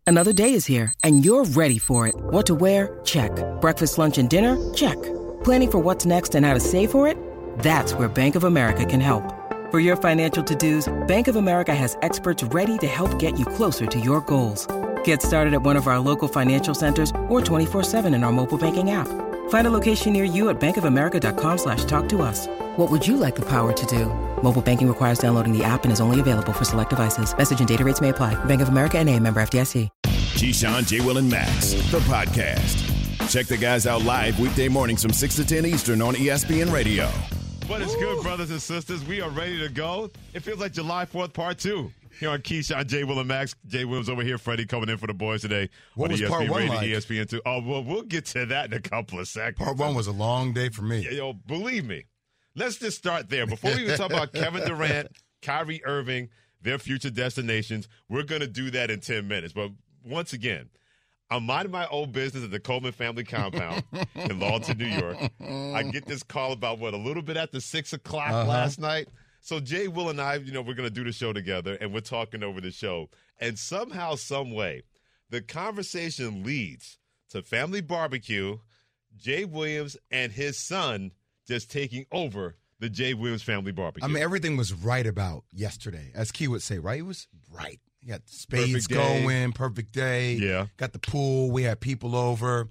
Another day is here, and you're ready for it. What to wear? Check. Breakfast, lunch, and dinner? Check. Planning for what's next and how to save for it? That's where Bank of America can help. For your financial to-dos, Bank of America has experts ready to help get you closer to your goals. Get started at one of our local financial centers or 24/7 in our mobile banking app. Find a location near you at bankofamerica.com/talktous. What would you like the power to do? Mobile banking requires downloading the app and is only available for select devices. Message and data rates may apply. Bank of America N.A., member FDIC. Keyshawn, J. Will, and Max, the podcast. Check the guys out live weekday mornings from 6 to 10 Eastern on ESPN Radio. What is good, brothers and sisters? We are ready to go. It feels like July 4th, part 2. Here on Keyshawn, J. Will, and Max. Jay Williams over here. Freddie coming in for the boys today. What was ESPN part one Radio, like? ESPN 2. Oh, well, we'll get to that in a couple of seconds. Part one was a long day for me. Yo, believe me. Let's just start there. Before we even talk about Kevin Durant, Kyrie Irving, their future destinations, we're going to do that in 10 minutes. But once again, I'm minding my old business at the Coleman family compound in Lawton, New York. I get this call about, a little bit after 6 o'clock last night. So Jay, Will, and I, we're going to do the show together, and we're talking over the show. And somehow, some way, the conversation leads to family barbecue, Jay Williams and his son just taking over the Jay Williams family barbecue. I mean, everything was right about yesterday, as Key would say, right? It was right. You got the spades going, perfect day. Yeah. Got the pool. We had people over.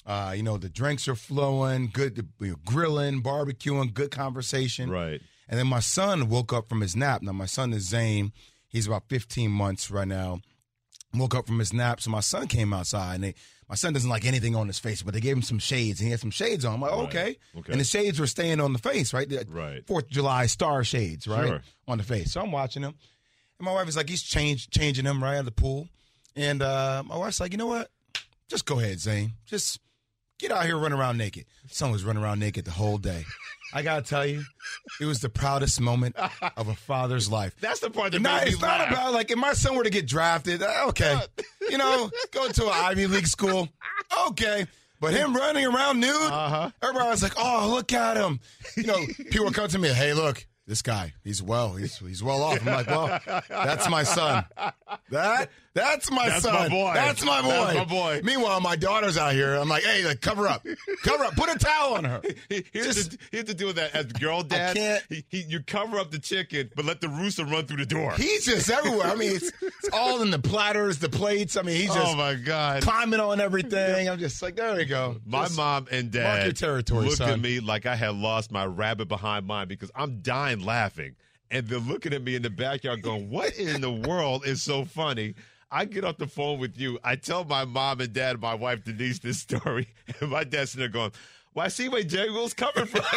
The drinks are flowing, good grilling, barbecuing, good conversation. Right. And then my son woke up from his nap. Now, my son is Zane. He's about 15 months right now. Woke up from his nap, so my son came outside, and my son doesn't like anything on his face, but they gave him some shades, and he had some shades on. I'm like, okay. And the shades were staying on the face, right? Right. 4th of July star shades, right? Sure. On the face. So I'm watching him, and my wife is like, he's changing them right at the pool. And my wife's like, you know what? Just go ahead, Zane. Just get out here, run around naked. Son was running around naked the whole day. I got to tell you, it was the proudest moment of a father's life. That's the part that No, made me it's not laugh. about, if my son were to get drafted, okay. Go to an Ivy League school, okay. But him running around nude, everybody was like, oh, look at him. People would come to me, hey, look, this guy, he's well off. I'm like, well, that's my son. That's my son. My boy. That's my boy. That's my boy. Meanwhile, my daughter's out here. I'm like, hey, cover up. Put a towel on her. Here's the deal with that. As girl dad, can't. You cover up the chicken, but let the rooster run through the door. He's just everywhere. I mean, it's all in the platters, the plates. I mean, he's just oh my God, climbing on everything. I'm just like, there you go. My Just mom and dad mark your territory, looked son. at me like I had lost my rabbit behind mine because I'm dying laughing. And they're looking at me in the backyard going, what in the world is so funny? I get off the phone with you. I tell my mom and dad, my wife Denise, this story. And my dad's sitting there going, well, I see where Jay Will's coming from.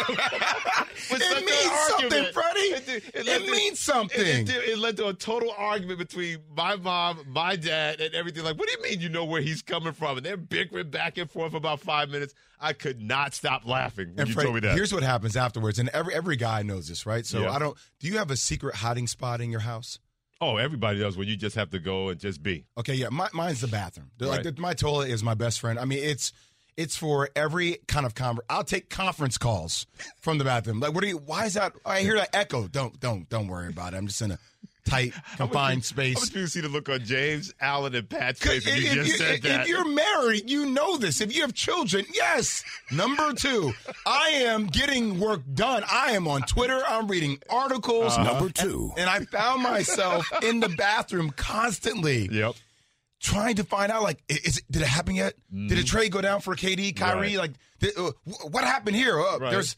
It means something, Freddie. It means something. It led to a total argument between my mom, my dad, and everything. Like, what do you mean you know where he's coming from? And they're bickering back and forth for about 5 minutes. I could not stop laughing when you Freddie, told me that. Here's what happens afterwards, and every guy knows this, right? So Yeah. do you have a secret hiding spot in your house? Oh, everybody does when you just have to go and just be. Okay, yeah, mine's the bathroom. Right. My toilet is my best friend. I mean, it's for every kind of I'll take conference calls from the bathroom. Like, why is that? I hear that echo. Don't worry about it. I'm just in a tight, confined space. How much do you see the look on James, Allen, and Pat's face when you just said that? If you're married, you know this. If you have children, yes. Number 2, I am getting work done. I am on Twitter. I'm reading articles. Number 2. And I found myself in the bathroom constantly. Yep. Trying to find out, did it happen yet? Did a trade go down for KD, Kyrie? Right. What happened here? Right.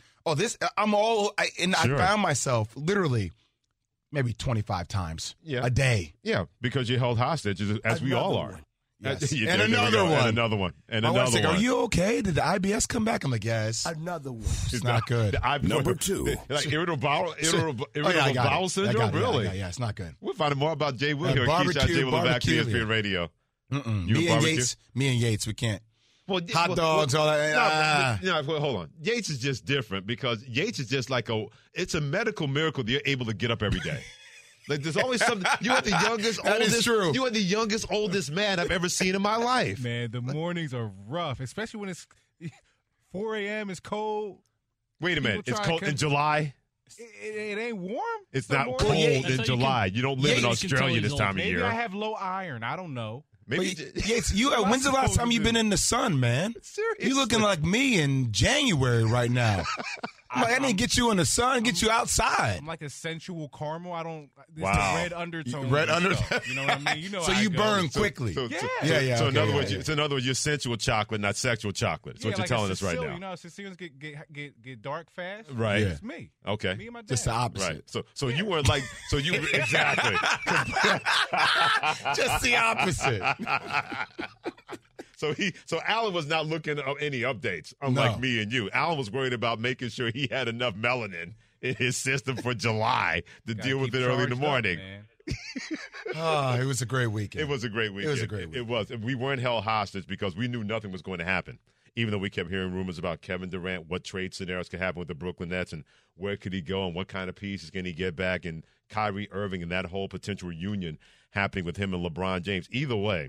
I found myself literally maybe 25 times a day. Yeah, because you're held hostage, as we all are. Yes. Yeah, And there we another go. one. And another one. And My another wife's like, one. are you okay? Did the IBS come back? I'm like, yes. Another one. It's not good. Number 2. Like irritable bowel I got bowel it. syndrome? I got it. Really? Yeah, it's not good. We'll find out more about Jay Will here at Keyshawn J. Will back to ESPN Radio. Me and Yates, we can't. Well, Hot dogs, all that. Hold on. Yates is just different because Yates is just like it's a medical miracle that you're able to get up every day. Like there's always something. You are the youngest, That oldest. is true. You are the youngest, oldest man I've ever seen in my life. Man, the mornings are rough, especially when it's 4 a.m. It's cold. Wait a minute. People It's try cold and in July. It ain't warm. It's the not morning. cold Yeah, in that's how July. You don't live in Yates Australia this time of Maybe year. I have low iron. I don't know. Maybe. When's the last time you've been in the sun, man? Seriously. You looking like me in January right now. I didn't get you in the sun, get you outside. I'm like a sensual caramel. I don't. It's Wow. the red undertone. Red undertone. Stuff, you know what I mean? You know. So how you it burn goes. quickly. So in other words, you're sensual chocolate, not sexual chocolate. That's what you're like telling a us right Sicilian, now. You know, Sicilians get dark fast. Right. It's me. Okay. Me and my dad. Just the opposite. Right. So you weren't like. So you exactly. Just the opposite. So Alan was not looking at any updates, unlike No. me and you. Alan was worried about making sure he had enough melanin in his system for July to Gotta deal with keep it early in the charged up, morning. man. It was a great weekend. It was a great weekend. It was a great It was. We weren't held hostage because we knew nothing was going to happen. Even though we kept hearing rumors about Kevin Durant, what trade scenarios could happen with the Brooklyn Nets, and where could he go, and what kind of pieces can he get back, and Kyrie Irving and that whole potential reunion happening with him and LeBron James. Either way,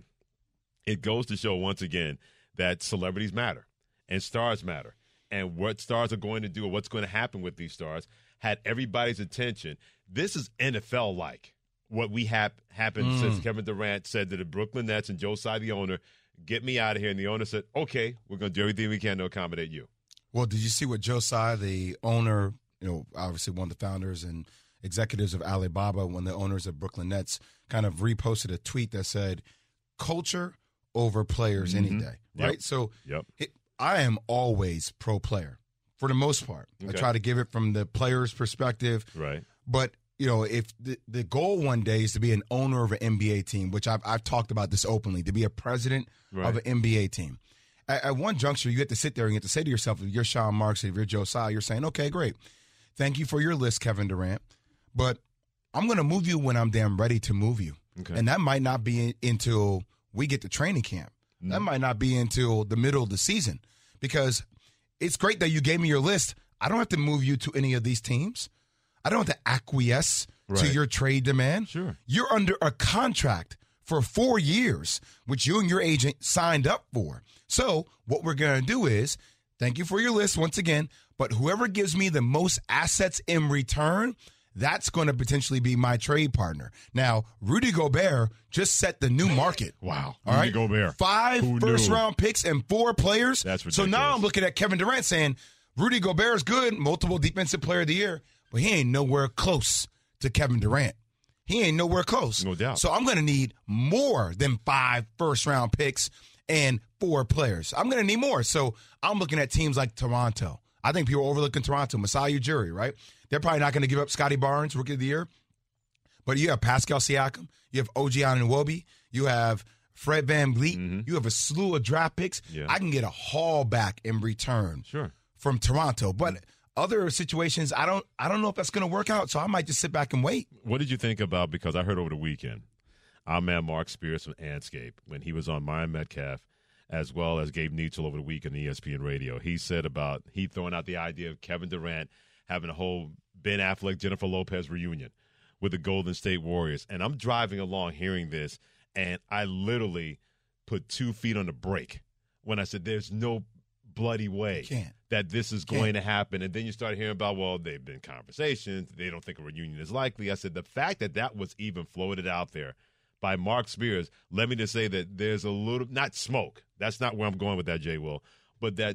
it goes to show once again that celebrities matter and stars matter. And what stars are going to do or what's going to happen with these stars had everybody's attention. This is NFL-like, what we happened since Kevin Durant said to the Brooklyn Nets and Joe Tsai, the owner, get me out of here. And the owner said, okay, we're going to do everything we can to accommodate you. Well, did you see what Joe Tsai, the owner, obviously one of the founders and executives of Alibaba, one of the owners of Brooklyn Nets, kind of reposted a tweet that said, culture over players any day, right? Yep. So Yep. I am always pro player for the most part. Okay. I try to give it from the player's perspective. Right. But, if the goal one day is to be an owner of an NBA team, which I've talked about this openly, to be a president of an NBA team. At one juncture, you get to sit there and you get to say to yourself, if you're Sean Marks, if you're Joe Tsai, you're saying, okay, great. Thank you for your list, Kevin Durant. But I'm going to move you when I'm damn ready to move you. Okay. And that might not be until we get to training camp. That might not be until the middle of the season, because it's great that you gave me your list. I don't have to move you to any of these teams. I don't have to acquiesce to your trade demand. Sure. You're under a contract for 4 years, which you and your agent signed up for. So what we're going to do is, thank you for your list once again, but whoever gives me the most assets in return, that's going to potentially be my trade partner. Now, Rudy Gobert just set the new market. Wow. All right? Rudy Gobert. 5 Who first-round picks and 4 players. That's So now ridiculous. I'm looking at Kevin Durant saying, Rudy Gobert is good, multiple defensive player of the year, but he ain't nowhere close to Kevin Durant. He ain't nowhere close. No doubt. So I'm going to need more than 5 first-round picks and 4 players. I'm going to need more. So I'm looking at teams like Toronto. I think people are overlooking Toronto. Masai Ujiri, right? They're probably not going to give up Scotty Barnes, Rookie of the Year. But you have Pascal Siakam. You have OG Anunoby. You have Fred VanVleet. You have a slew of draft picks. Yeah. I can get a haul back in return Sure. from Toronto. But other situations, I don't know if that's going to work out, so I might just sit back and wait. What did you think about, because I heard over the weekend, our man Mark Spears from Anscape, when he was on Myron Metcalf, as well as Gabe Neitzel over the week on ESPN Radio, he said about he throwing out the idea of Kevin Durant having a whole Ben Affleck, Jennifer Lopez reunion with the Golden State Warriors. And I'm driving along hearing this, and I literally put 2 feet on the brake when I said there's no bloody way that this is going to happen. And then you start hearing about, well, they've been conversations. They don't think a reunion is likely. I said the fact that that was even floated out there by Mark Spears, let me just say that there's a little, not smoke. That's not where I'm going with that, Jay Will. But that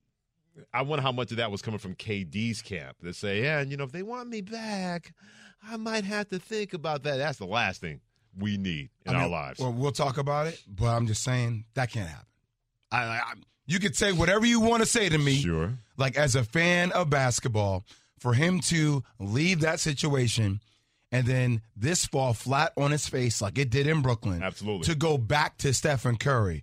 I wonder how much of that was coming from KD's camp to say, yeah, and if they want me back, I might have to think about that. That's the last thing we need in our lives. Well, we'll talk about it, but I'm just saying that can't happen. You could say whatever you want to say to me. Sure. Like, as a fan of basketball, for him to leave that situation and then this fall flat on his face like it did in Brooklyn. Absolutely. To go back to Stephen Curry.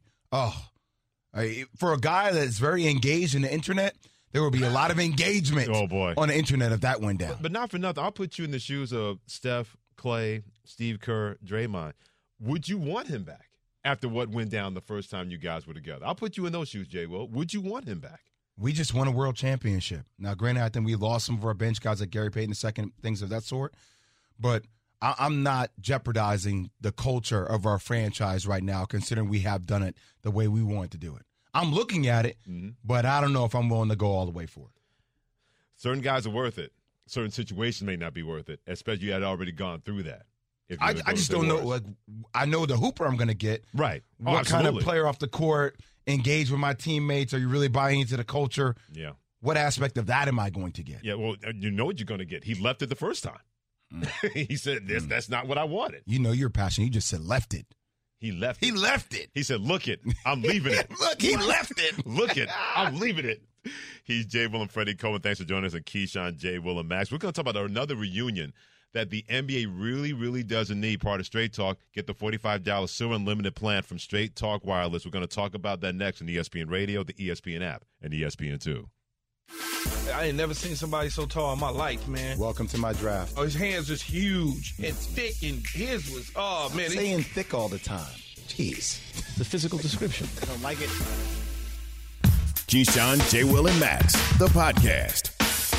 For a guy that's very engaged in the internet, there will be a lot of engagement on the internet if that went down. But not for nothing. I'll put you in the shoes of Steph, Clay, Steve Kerr, Draymond. Would you want him back after what went down the first time you guys were together? I'll put you in those shoes, Jay Will. Would you want him back? We just won a world championship. Now, granted, I think we lost some of our bench guys like Gary Payton II, things of that sort. But I'm not jeopardizing the culture of our franchise right now, considering we have done it the way we want to do it. I'm looking at it, but I don't know if I'm willing to go all the way for it. Certain guys are worth it. Certain situations may not be worth it, especially you had already gone through that. I just don't know. Like, I know the hooper I'm going to get. Right. What kind of player off the court, engage with my teammates? Are you really buying into the culture? Yeah. What aspect of that am I going to get? Yeah, well, you know what you're going to get. He left it the first time. He said, that's not what I wanted. You know you're passionate. You just said left it. He left it. He left it. He said, look it, I'm leaving it. Look, he left it. Look it, I'm leaving it. He's Jay Will and Freddie Coleman. Thanks for joining us on Keyshawn, Jay Will, and Max. We're going to talk about another reunion that the NBA really, really doesn't need. Part of Straight Talk. Get the $45 Super Unlimited plan from Straight Talk Wireless. We're going to talk about that next on ESPN Radio, the ESPN app, and ESPN2. I ain't never seen somebody so tall in my life, man. Welcome to my draft. Oh, his hands is huge and thick, and his was, oh, man. Saying thick all the time. Jeez. The physical description. I don't like it. Keyshawn, J. Will, and Max, the podcast.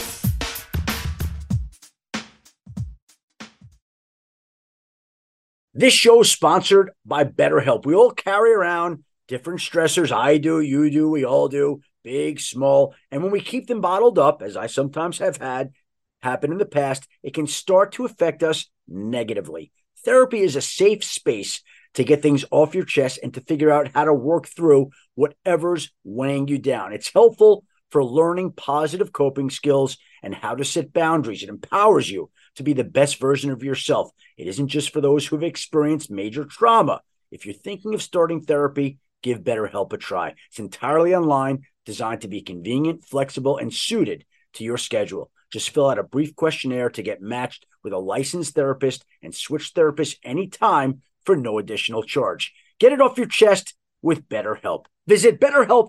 This show is sponsored by BetterHelp. We all carry around different stressors. I do, you do, we all do, big, small. And when we keep them bottled up, as I sometimes have had happen in the past, it can start to affect us negatively. Therapy is a safe space to get things off your chest and to figure out how to work through whatever's weighing you down. It's helpful for learning positive coping skills and how to set boundaries. It empowers you to be the best version of yourself. It isn't just for those who have experienced major trauma. If you're thinking of starting therapy, give BetterHelp a try. It's entirely online, designed to be convenient, flexible, and suited to your schedule. Just fill out a brief questionnaire to get matched with a licensed therapist and switch therapists anytime for no additional charge. Get it off your chest with BetterHelp. Visit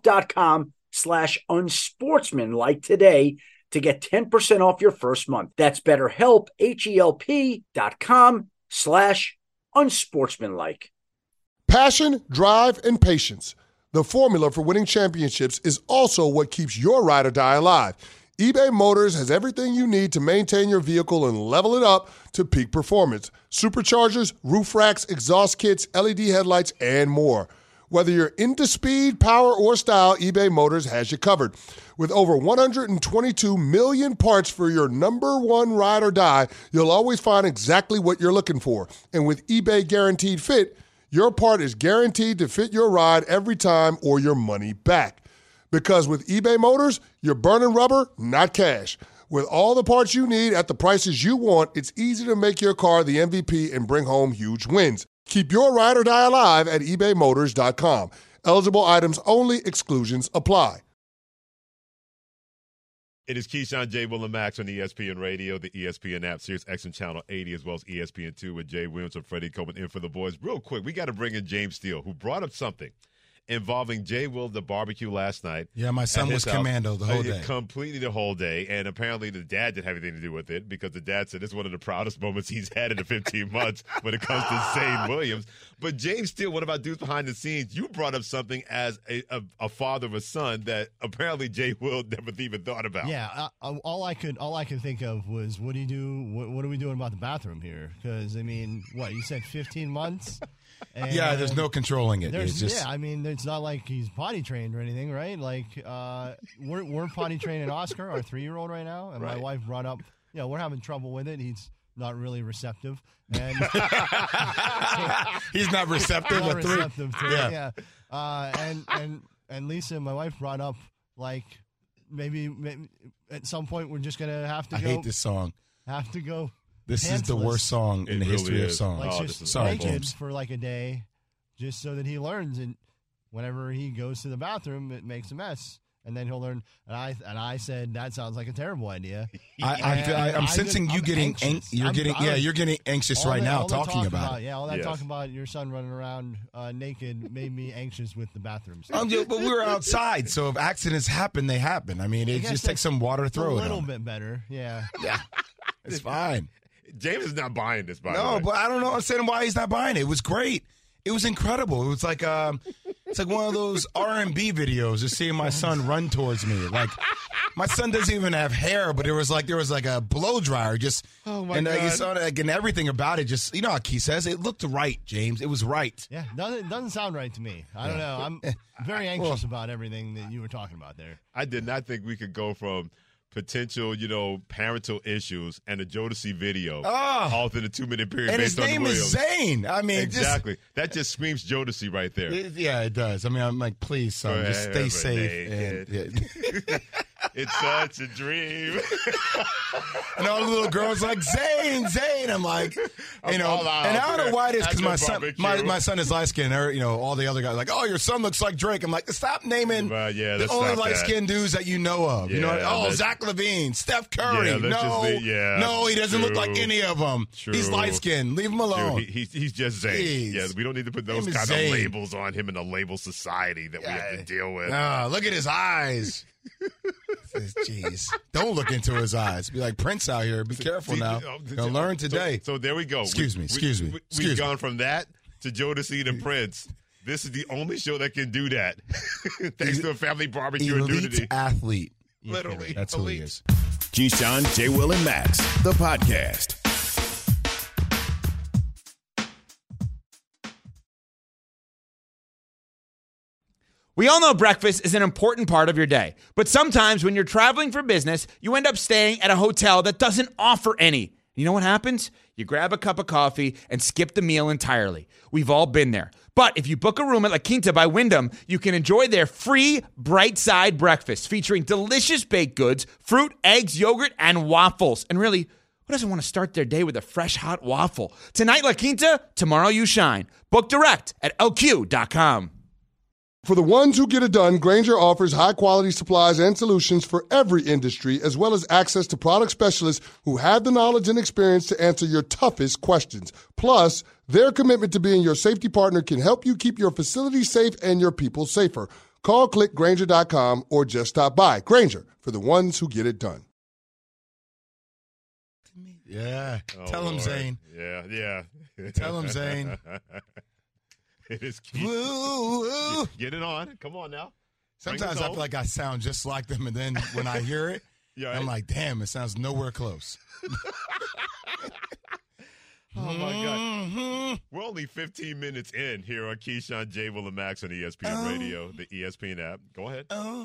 BetterHelp.com/unsportsmanlike today to get 10% off your first month. That's BetterHelp, HELP.com/unsportsmanlike. Passion, drive, and patience. The formula for winning championships is also what keeps your ride or die alive. eBay Motors has everything you need to maintain your vehicle and level it up to peak performance. Superchargers, roof racks, exhaust kits, LED headlights, and more. Whether you're into speed, power, or style, eBay Motors has you covered. With over 122 million parts for your number one ride or die, you'll always find exactly what you're looking for. And with eBay Guaranteed Fit, your part is guaranteed to fit your ride every time or your money back. Because with eBay Motors, you're burning rubber, not cash. With all the parts you need at the prices you want, it's easy to make your car the MVP and bring home huge wins. Keep your ride or die alive at ebaymotors.com. Eligible items only. Exclusions apply. It is Keyshawn, J. Will, and Max on ESPN Radio, the ESPN app, Sirius XM Channel 80, as well as ESPN2 with Jay Williams and Freddie Coleman in for the boys. Real quick, we got to bring in James Steele, who brought up something involving Jay Will, the barbecue last night. Yeah, my son was commando the whole day. Completely the whole day. And apparently the dad didn't have anything to do with it because the dad said it's one of the proudest moments he's had in the 15 months when it comes to Zane Williams. But James Steele, what about dudes behind the scenes? You brought up something as a father of a son that apparently Jay Will never even thought about. Yeah, all I could think of was, what do you do? What are we doing about the bathroom here? Because I mean, what you said, 15 months. And yeah, there's no controlling it. It's just, yeah, I mean, it's not like he's potty trained or anything, right? Like, we're potty training Oscar, our 3-year-old right now, and my wife brought up, we're having trouble with it. He's not really receptive, and he's not receptive. Not receptive to it, yeah. And Lisa, my wife, brought up like maybe at some point we're just gonna have to. I hate this song. Have to go. This is the worst song in the history of songs. Like just naked for like a day, just so that he learns. And whenever he goes to the bathroom, it makes a mess. And then he'll learn. And I said that sounds like a terrible idea. I'm sensing you getting you're getting anxious right now talking about it. Yeah, all that talk about your son running around naked made me anxious with the bathrooms. But we were outside, so if accidents happen, they happen. I mean, it just takes some water to throw it. A little bit better, yeah. Yeah, it's fine. James is not buying this, by the way. No, but I don't understand why he's not buying it. It was great. It was incredible. It was like it's like one of those R&B videos, just seeing my son run towards me. Like, my son doesn't even have hair, but there was like a blow dryer just, God. You saw and everything about it. Just, you know how Key says it looked right, James. It was right. Yeah, doesn't sound right to me. I don't know. I'm very anxious about everything that you were talking about there. I did not think we could go from potential, parental issues and a Jodeci video all within a 2-minute period. And his name is Zane. I mean, exactly. That just screams Jodeci right there. Yeah, it does. I mean, I'm like, please, son, just stay safe. It's such a dream. And all the little girls like, Zane. I'm like, and I don't know why it is, because my son is light-skinned. All the other guys are like, oh, your son looks like Drake. I'm like, stop naming the only light-skinned dudes that you know of. Zach LaVine, Steph Curry. No, he doesn't look like any of them. True. He's light-skinned. Leave him alone. He's just Zane. Jeez. Yeah, we don't need to put those kind of labels on him in a label society that we have to deal with. Look at his eyes. Jeez. Don't look into his eyes. Be like Prince out here. Be careful now. Gonna learn today. So there we go. Excuse me. We've gone from that to Jodeci to Prince. This is the only show that can do that. Thanks to a family barbecue and nudity. Athlete. Literally. That's who he is. Keyshawn, J. Will, and Max, the podcast. We all know breakfast is an important part of your day, but sometimes when you're traveling for business, you end up staying at a hotel that doesn't offer any. You know what happens? You grab a cup of coffee and skip the meal entirely. We've all been there. But if you book a room at La Quinta by Wyndham, you can enjoy their free Bright Side breakfast featuring delicious baked goods, fruit, eggs, yogurt, and waffles. And really, who doesn't want to start their day with a fresh hot waffle? Tonight, La Quinta, tomorrow you shine. Book direct at LQ.com. For the ones who get it done, Grainger offers high-quality supplies and solutions for every industry, as well as access to product specialists who have the knowledge and experience to answer your toughest questions. Plus, their commitment to being your safety partner can help you keep your facility safe and your people safer. Call, click Grainger.com, or just stop by. Grainger, for the ones who get it done. Yeah. Tell him, Zane. Yeah. Tell him, Zane. It is key. Woo. Get it on. Come on now. Sometimes I feel like I sound just like them, and then when I hear it, I'm like, damn, it sounds nowhere close. Oh, my God. We're only 15 minutes in here on Keyshawn, J. Will, and Max on ESPN Radio, the ESPN app. Go ahead.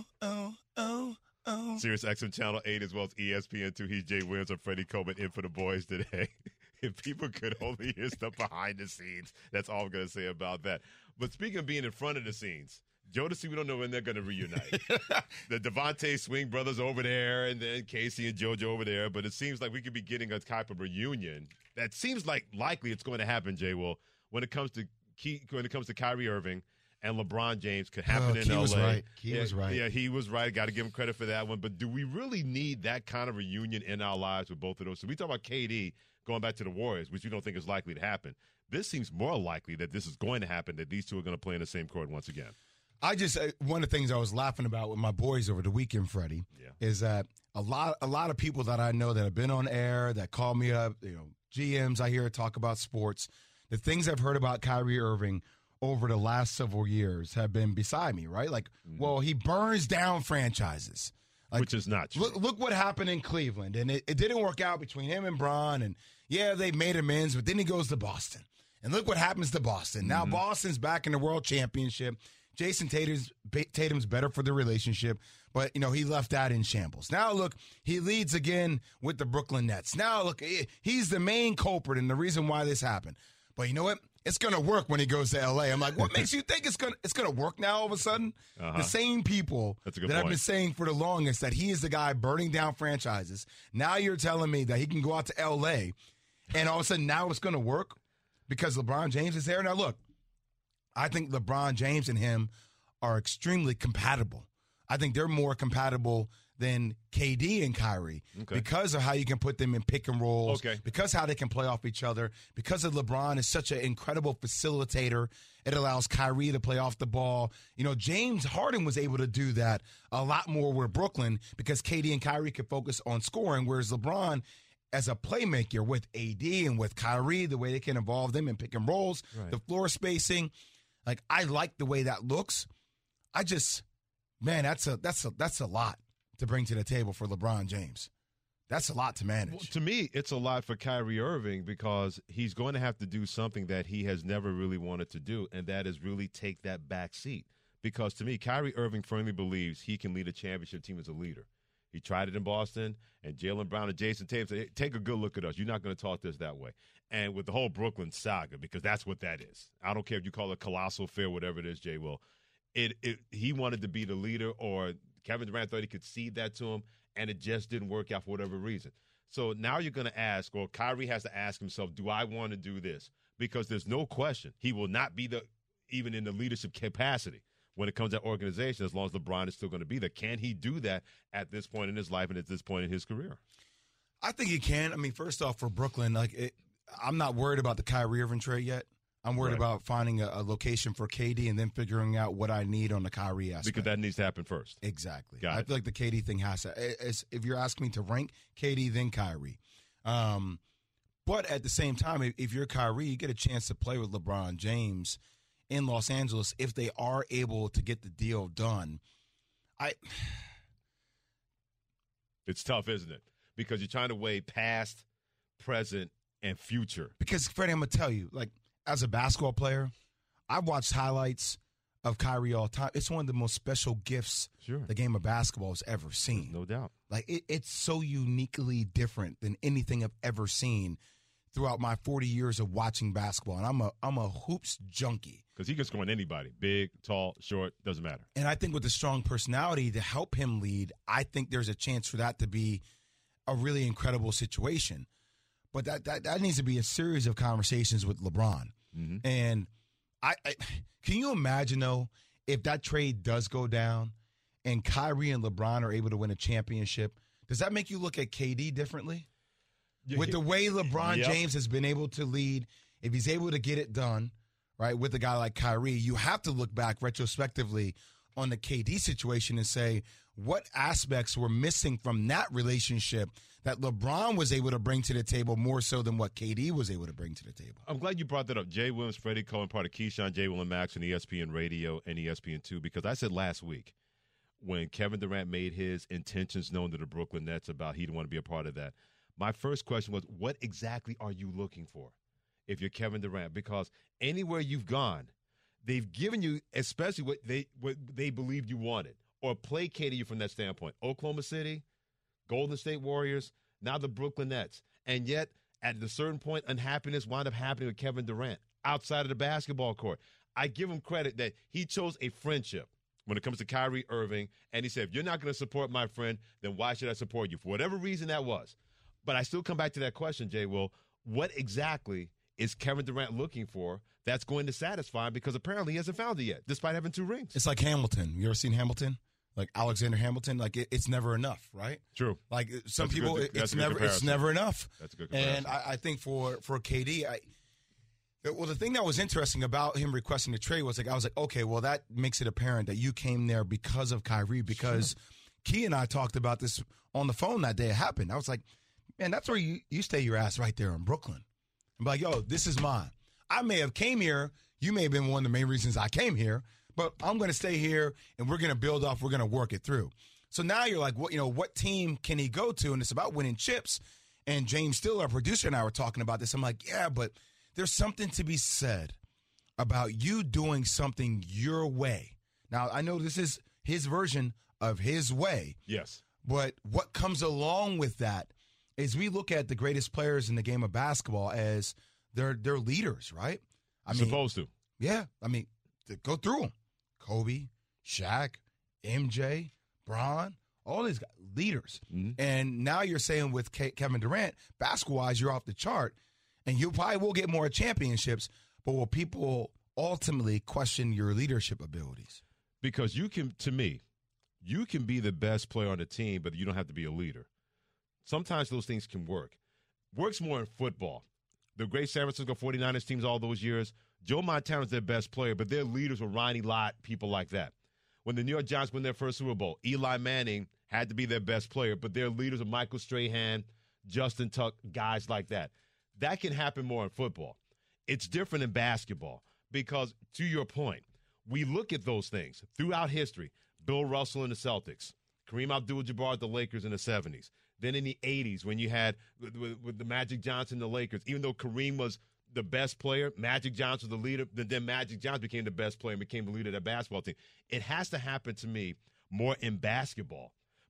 Sirius XM Channel 8 as well as ESPN2. He's Jay Williams and Freddie Coleman in for the boys today. If people could only hear stuff behind the scenes, that's all I'm going to say about that. But speaking of being in front of the scenes, Jodeci, we don't know when they're going to reunite. The Devontae Swing brothers over there, and then Casey and JoJo over there. But it seems like we could be getting a type of reunion. That seems like likely it's going to happen, Jay Will, when it comes to Kyrie Irving and LeBron James. Could happen in L.A. Was right. He was right. Yeah, he was right. Got to give him credit for that one. But do we really need that kind of reunion in our lives with both of those? So we talk about KD going back to the Warriors, which we don't think is likely to happen. This seems more likely that this is going to happen, that these two are going to play in the same court once again. One of the things I was laughing about with my boys over the weekend, Freddie, is that a lot of people that I know that have been on air, that call me up, GMs I hear talk about sports, the things I've heard about Kyrie Irving over the last several years have been beside me, right? Like, well, he burns down franchises. Like, which is not true. Look what happened in Cleveland, and it didn't work out between him and Bron, and they made amends, but then he goes to Boston. And look what happens to Boston. Now Boston's back in the World Championship. Jason Tatum's better for the relationship, but, he left that in shambles. Now, look, he leads again with the Brooklyn Nets. Now, look, he's the main culprit and the reason why this happened. But you know what? It's going to work when he goes to L.A. I'm like, what makes you think it's going to work now all of a sudden? The same people that I've been saying for the longest that he is the guy burning down franchises. Now you're telling me that he can go out to L.A. and all of a sudden now it's going to work because LeBron James is there. Now, look, I think LeBron James and him are extremely compatible. I think they're more compatible than KD and Kyrie because of how you can put them in pick and rolls, because how they can play off each other, because of LeBron is such an incredible facilitator. It allows Kyrie to play off the ball. James Harden was able to do that a lot more with Brooklyn because KD and Kyrie could focus on scoring, whereas LeBron, as a playmaker with AD and with Kyrie, the way they can involve them in pick and rolls, the floor spacing, like I like the way that looks. That's a lot to bring to the table for LeBron James. That's a lot to manage. Well, to me, it's a lot for Kyrie Irving because he's going to have to do something that he has never really wanted to do, and that is really take that back seat. Because to me, Kyrie Irving firmly believes he can lead a championship team as a leader. He tried it in Boston, and Jaylen Brown and Jason Tatum said, hey, take a good look at us. You're not going to talk to us that way. And with the whole Brooklyn saga, because that's what that is. I don't care if you call it colossal fear, whatever it is, Jay Will. He wanted to be the leader, or Kevin Durant thought he could cede that to him, and it just didn't work out for whatever reason. So now you're going to ask, or Kyrie has to ask himself, do I want to do this? Because there's no question he will not be even in the leadership capacity when it comes to that organization, as long as LeBron is still going to be there. Can he do that at this point in his life and at this point in his career? I think he can. I mean, first off, for Brooklyn, I'm not worried about the Kyrie Irving trade yet. I'm worried about finding a location for KD and then figuring out what I need on the Kyrie aspect. Because that needs to happen first. Exactly. I feel like the KD thing has to. If you're asking me to rank KD, then Kyrie. But at the same time, if you're Kyrie, you get a chance to play with LeBron James in Los Angeles if they are able to get the deal done. It's tough, isn't it? Because you're trying to weigh past, present, and future. Because, Freddie, I'm going to tell you, as a basketball player, I've watched highlights of Kyrie all the time. It's one of the most special gifts the game of basketball has ever seen. No doubt. It's so uniquely different than anything I've ever seen throughout my 40 years of watching basketball. And I'm a hoops junkie. Because he can score on anybody. Big, tall, short, doesn't matter. And I think with a strong personality to help him lead, I think there's a chance for that to be a really incredible situation. But that needs to be a series of conversations with LeBron. Mm-hmm. And I can you imagine, though, if that trade does go down and Kyrie and LeBron are able to win a championship, does that make you look at KD differently? With the way LeBron James has been able to lead, if he's able to get it done, right, with a guy like Kyrie, you have to look back retrospectively on the KD situation and say, what aspects were missing from that relationship that LeBron was able to bring to the table more so than what KD was able to bring to the table? I'm glad you brought that up. Jay Williams, Freddie Cohen, part of Keyshawn, Jay Will and Max on ESPN Radio and ESPN2, because I said last week when Kevin Durant made his intentions known to the Brooklyn Nets about he didn't want to be a part of that, my first question was, what exactly are you looking for if you're Kevin Durant? Because anywhere you've gone, they've given you especially what they believed you wanted or placated you from that standpoint. Oklahoma City, Golden State Warriors, now the Brooklyn Nets. And yet, at a certain point, unhappiness wound up happening with Kevin Durant outside of the basketball court. I give him credit that he chose a friendship when it comes to Kyrie Irving, and he said, if you're not going to support my friend, then why should I support you? For whatever reason that was. But I still come back to that question, Jay Will. What exactly is Kevin Durant looking for that's going to satisfy him? Because apparently he hasn't found it yet, despite having 2 rings. It's like Hamilton. You ever seen Hamilton? Like Alexander Hamilton? It's never enough, right? True. Like some people, it's never enough. That's a good comparison. And I think for KD, the thing that was interesting about him requesting the trade was I was like, okay, well, that makes it apparent that you came there because of Kyrie, because Key and I talked about this on the phone that day it happened. I was like, man, that's where you stay your ass right there in Brooklyn. I'm like, yo, this is mine. I may have came here. You may have been one of the main reasons I came here, but I'm going to stay here and we're going to build off. We're going to work it through. So now you're like, what team can he go to? And it's about winning chips. And James Still, our producer, and I were talking about this. I'm like, yeah, but there's something to be said about you doing something your way. Now, I know this is his version of his way. Yes. But what comes along with that is we look at the greatest players in the game of basketball as they're leaders, right? Supposed to. Yeah. Go through them. Kobe, Shaq, MJ, Bron, all these guys, leaders. Mm-hmm. And now you're saying with Kevin Durant, basketball-wise, you're off the chart, and you probably will get more championships, but will people ultimately question your leadership abilities? Because you can be the best player on the team, but you don't have to be a leader. Sometimes those things can work. Works more in football. The great San Francisco 49ers teams all those years, Joe Montana's their best player, but their leaders were Ronnie Lott, people like that. When the New York Giants won their first Super Bowl, Eli Manning had to be their best player, but their leaders are Michael Strahan, Justin Tuck, guys like that. That can happen more in football. It's different in basketball because, to your point, we look at those things throughout history. Bill Russell and the Celtics, Kareem Abdul-Jabbar at the Lakers in the 70s. Then in the 80s when you had with the Magic Johnson and the Lakers, even though Kareem was the best player, Magic Johnson was the leader, then Magic Johnson became the best player and became the leader of that basketball team. It has to happen to me more in basketball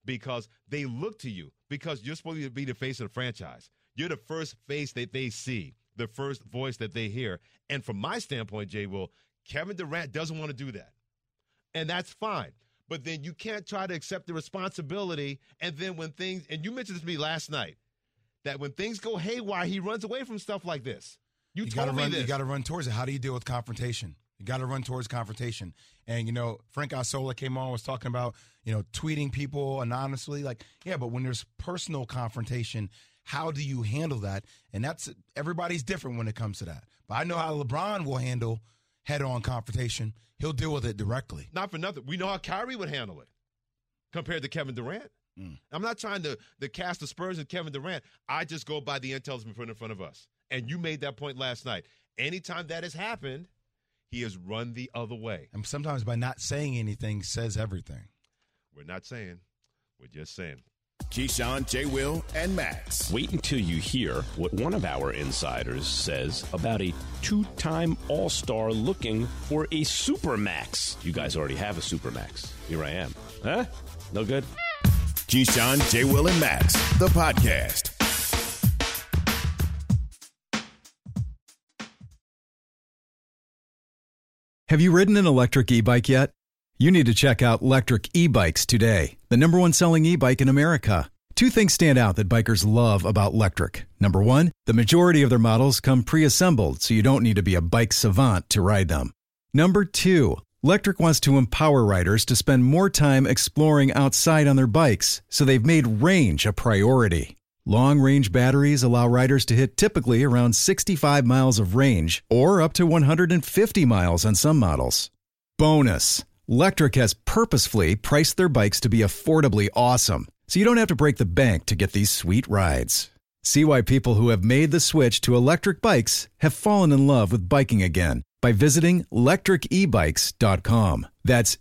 because they look to you because you're supposed to be the face of the franchise. You're the first face that they see, the first voice that they hear. And from my standpoint, Jay Will, Kevin Durant doesn't want to do that. And that's fine. But then you can't try to accept the responsibility. And then when things, and you mentioned this to me last night, that when things go haywire, he runs away from stuff like this. You told me this. You got to run towards it. How do you deal with confrontation? You got to run towards confrontation. And, Frank Isola came on, was talking about, tweeting people anonymously. Like, yeah, but when there's personal confrontation, how do you handle that? And everybody's different when it comes to that. But I know how LeBron will handle head-on confrontation. He'll deal with it directly. Not for nothing. We know how Kyrie would handle it compared to Kevin Durant. I'm not trying to cast the Spurs and Kevin Durant. I just go by the intel that's been put in front of us. And you made that point last night. Anytime that has happened, he has run the other way. And sometimes by not saying anything says everything. We're not saying. We're just saying. Keyshawn, J. Will, and Max. Wait until you hear what one of our insiders says about a two-time All-Star looking for a Supermax. You guys already have a Supermax. Here I am. Huh? No good? Keyshawn, J. Will, and Max, the podcast. Have you ridden an electric e-bike yet? You need to check out Lectric E-Bikes today, the #1 selling e-bike in America. Two things stand out that bikers love about Lectric. Number one, the majority of their models come pre-assembled, so you don't need to be a bike savant to ride them. Number two, Lectric wants to empower riders to spend more time exploring outside on their bikes, so they've made range a priority. Long-range batteries allow riders to hit typically around 65 miles of range, or up to 150 miles on some models. Bonus! Lectric has purposefully priced their bikes to be affordably awesome, so you don't have to break the bank to get these sweet rides. See why people who have made the switch to electric bikes have fallen in love with biking again by visiting lectricebikes.com. That's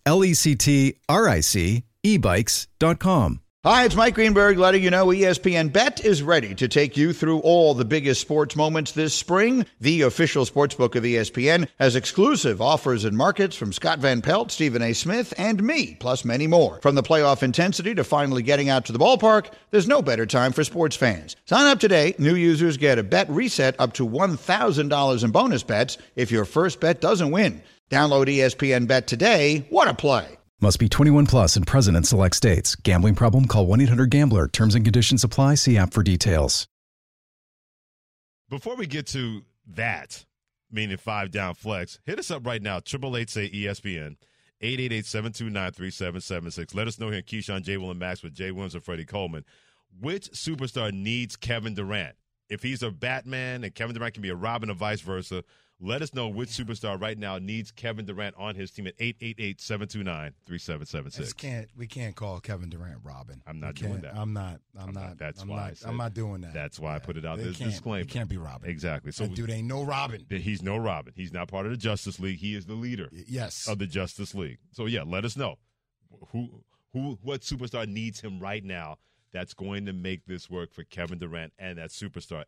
LECTRIC ebikes.com. Hi, it's Mike Greenberg letting you know ESPN Bet is ready to take you through all the biggest sports moments this spring. The official sportsbook of ESPN has exclusive offers and markets from Scott Van Pelt, Stephen A. Smith, and me, plus many more. From the playoff intensity to finally getting out to the ballpark, there's no better time for sports fans. Sign up today. New users get a bet reset up to $1,000 in bonus bets if your first bet doesn't win. Download ESPN Bet today. What a play. Must be 21 plus and present in select states. Gambling problem? Call 1-800-GAMBLER. Terms and conditions apply. See app for details. Before we get to that, meaning 5 down flex, hit us up right now, 888-SAY-ESPN, 888-729-3776. Let us know here in Keyshawn, J. Will, and Max with Jay Williams and Freddie Coleman. Which superstar needs Kevin Durant? If he's a Batman and Kevin Durant can be a Robin or vice versa, let us know which superstar right now needs Kevin Durant on his team at 888-729-3776. We can't call Kevin Durant Robin. I'm not doing that. I'm not. That's why I'm not doing that. That's why I put it out there as a disclaimer. He can't be Robin. Exactly. So that dude ain't no Robin. He's no Robin. He's not part of the Justice League. He is the leader. Yes. Of the Justice League. So yeah, let us know what superstar needs him right now that's going to make this work for Kevin Durant and that superstar,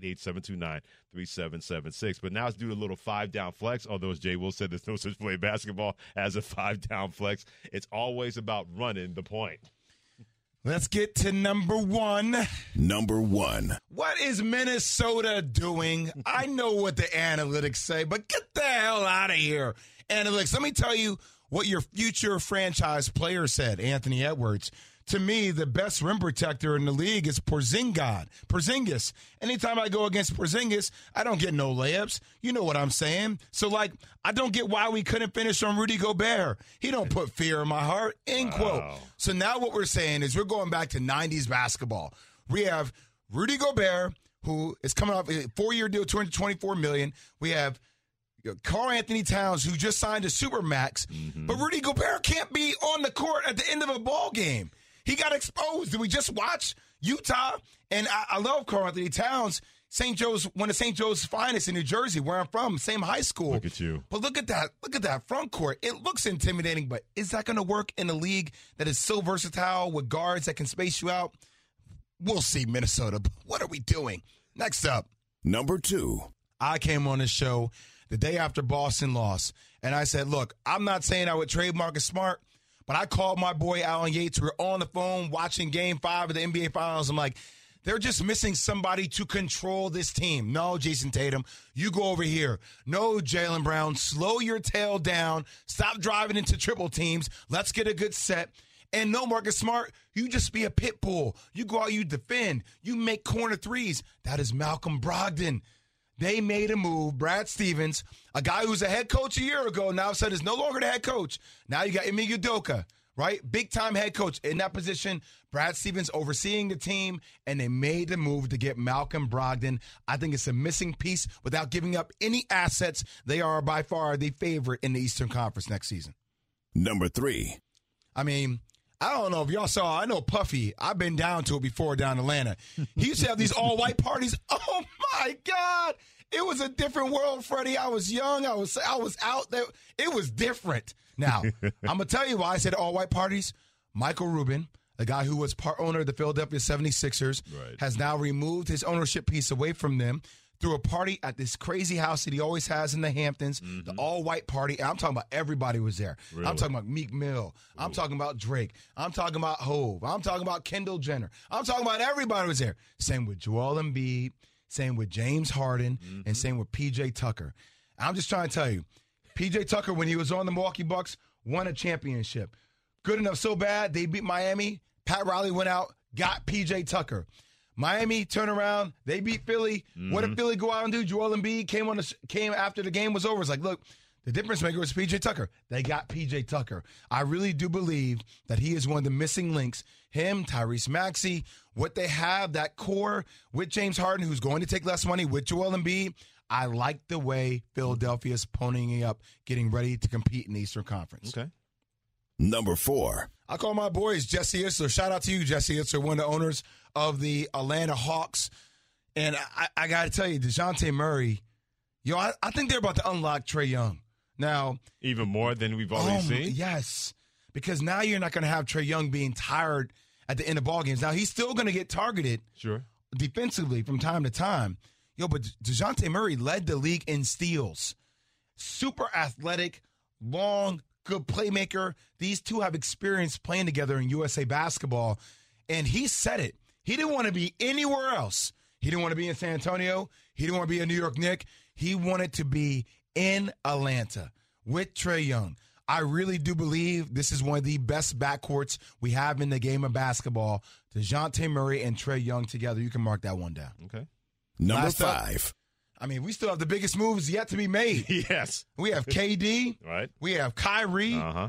888-729-3776. But now let's do a little 5 down flex, although as Jay Will said, there's no such play basketball as a 5 down flex. It's always about running the point. Let's get to number one. Number one. What is Minnesota doing? I know what the analytics say, but get the hell out of here. Analytics, let me tell you what your future franchise player said, Anthony Edwards. To me, the best rim protector in the league is Porzingis. Anytime I go against Porzingis, I don't get no layups. You know what I'm saying? So, I don't get why we couldn't finish on Rudy Gobert. He don't put fear in my heart, end quote. So now what we're saying is we're going back to 90s basketball. We have Rudy Gobert, who is coming off a 4-year deal, $224 million. We have Karl Anthony Towns, who just signed a Supermax. Mm-hmm. But Rudy Gobert can't be on the court at the end of a ball game. He got exposed. Did we just watch Utah? And I love Karl Anthony Towns. St. Joe's, one of St. Joe's finest in New Jersey, where I'm from, same high school. Look at you. But look at that. Look at that front court. It looks intimidating, but is that going to work in a league that is so versatile with guards that can space you out? We'll see, Minnesota. What are we doing? Next up. Number two. I came on this show the day after Boston lost, and I said, look, I'm not saying I would trade Marcus Smart, But I called my boy Alan Yates. We were on the phone watching Game 5 of the NBA Finals. I'm like, they're just missing somebody to control this team. No, Jason Tatum, you go over here. No, Jaylen Brown, slow your tail down. Stop driving into triple teams. Let's get a good set. And no, Marcus Smart, you just be a pit bull. You go out, you defend. You make corner threes. That is Malcolm Brogdon. They made a move. Brad Stevens, a guy who was a head coach a year ago, now said is no longer the head coach. Now you got Ime Udoka, right? Big-time head coach in that position. Brad Stevens overseeing the team, and they made the move to get Malcolm Brogdon. I think it's a missing piece without giving up any assets. They are by far the favorite in the Eastern Conference next season. Number 3. I mean, I don't know if y'all saw, I know Puffy, I've been down to it before down in Atlanta. He used to have these all-white parties. Oh, my God. It was a different world, Freddie. I was young. I was out there. It was different. Now, I'm going to tell you why I said all-white parties. Michael Rubin, the guy who was part owner of the Philadelphia 76ers, has now removed his ownership piece away from them through a party at this crazy house that he always has in the Hamptons, the all-white party. And I'm talking about everybody was there. Really? I'm talking about Meek Mill. I'm talking about Drake. I'm talking about Hove. I'm talking about Kendall Jenner. I'm talking about everybody was there. Same with Joel Embiid, same with James Harden, and same with P.J. Tucker. I'm just trying to tell you, P.J. Tucker, when he was on the Milwaukee Bucks, won a championship. Good enough so bad, they beat Miami. Pat Riley went out, got P.J. Tucker. Miami turn around, they beat Philly. What did Philly go out and do? Joel Embiid came after the game was over. It's like, look, the difference maker was P.J. Tucker. They got P.J. Tucker. I really do believe that he is one of the missing links. Him, Tyrese Maxey, what they have, that core with James Harden, who's going to take less money, with Joel Embiid. I like the way Philadelphia is ponying up, getting ready to compete in the Eastern Conference. Okay. Number 4. I call my boys Jesse Itzler. Shout out to you, Jesse Itzler, one of the owners of the Atlanta Hawks. And I got to tell you, DeJounte Murray, I think they're about to unlock Trae Young. Now, even more than we've already seen? Yes, because now you're not going to have Trae Young being tired at the end of ball games. Now, he's still going to get targeted defensively from time to time. But DeJounte Murray led the league in steals. Super athletic, long, good playmaker. These two have experience playing together in USA basketball. And he said it. He didn't want to be anywhere else. He didn't want to be in San Antonio. He didn't want to be a New York Knick. He wanted to be in Atlanta with Trae Young. I really do believe this is one of the best backcourts we have in the game of basketball. DeJounte Murray and Trae Young together. You can mark that one down. Okay. Number 5. I mean, we still have the biggest moves yet to be made. Yes. We have KD. Right. We have Kyrie.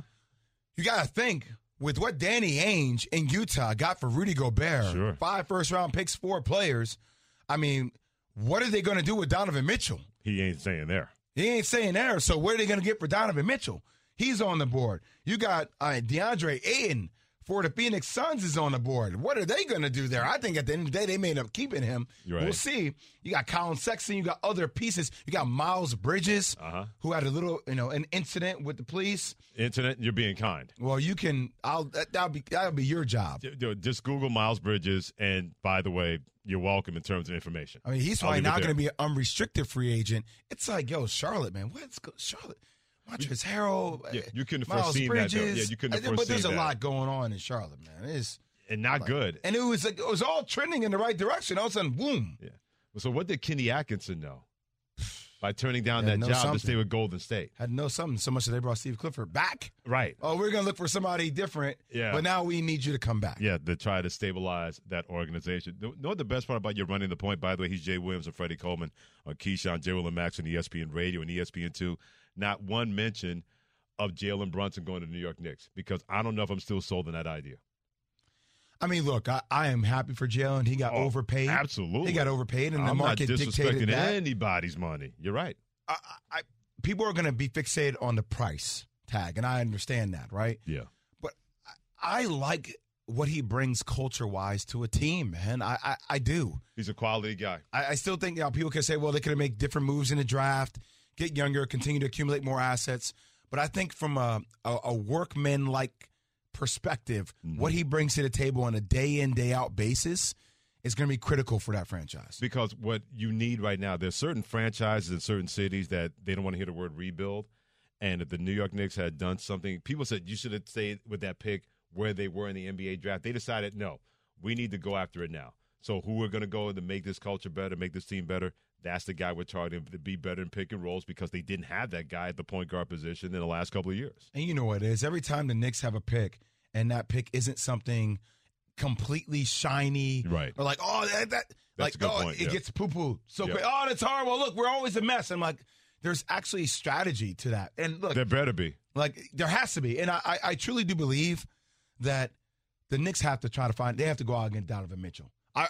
You got to think, with what Danny Ainge in Utah got for Rudy Gobert, 5 first-round picks, 4 players, I mean, what are they going to do with Donovan Mitchell? He ain't saying there. He ain't saying there. So what are they going to get for Donovan Mitchell? He's on the board. You got DeAndre Ayton for the Phoenix Suns is on the board. What are they going to do there? I think at the end of the day, they may end up keeping him. Right. We'll see. You got Colin Sexton. You got other pieces. You got Miles Bridges, who had a little, an incident with the police. Incident? You're being kind. Well, you can. That'll be your job. Just Google Miles Bridges, and by the way, you're welcome in terms of information. I mean, he's probably not going to be an unrestricted free agent. It's like, Charlotte, man. Charlotte? Montrezl Harrell, you couldn't Miles foresee Bridges. that. Though. Yeah, you couldn't have foreseen But there's that. a lot going on in Charlotte, man. And not good. And it was all trending in the right direction. All of a sudden, boom. Yeah. So what did Kenny Atkinson know by turning down that job to stay with Golden State? Had to know something so much that they brought Steve Clifford back. Right. Oh, we're going to look for somebody different. Yeah. But now we need you to come back. Yeah, to try to stabilize that organization. You know what the best part about you running the point? By the way, he's Jay Williams and Freddie Coleman on Keyshawn, J. Will and Max on ESPN Radio and ESPN2. Not one mention of Jalen Brunson going to the New York Knicks, because I don't know if I'm still sold on that idea. I mean, look, I am happy for Jalen. He got overpaid. Absolutely. He got overpaid, and the I'm market not dictated disrespecting that. anybody's money. You're right. People are going to be fixated on the price tag, and I understand that, right? Yeah. But I like what he brings culture-wise to a team, man. I do. He's a quality guy. I still think people can say, well, they could have made different moves in the draft, get younger, continue to accumulate more assets. But I think from a workman-like perspective, what he brings to the table on a day-in, day-out basis is going to be critical for that franchise. Because what you need right now, there's certain franchises in certain cities that they don't want to hear the word rebuild. And if the New York Knicks had done something, people said you should have stayed with that pick where they were in the NBA draft. They decided, no, we need to go after it now. So who we're going to go to make this culture better, make this team better, that's the guy we're targeting to be better in pick and rolls because they didn't have that guy at the point guard position in the last couple of years. And you know what it is? Every time the Knicks have a pick and that pick isn't something completely shiny, right? Or like, oh, that's a good point. It gets poo-poo so quick. Oh, that's horrible. Look, we're always a mess. I'm like, there's actually strategy to that. And look, there better be. Like, there has to be. And I truly do believe that the Knicks have to try to find, they have to go out against Donovan Mitchell.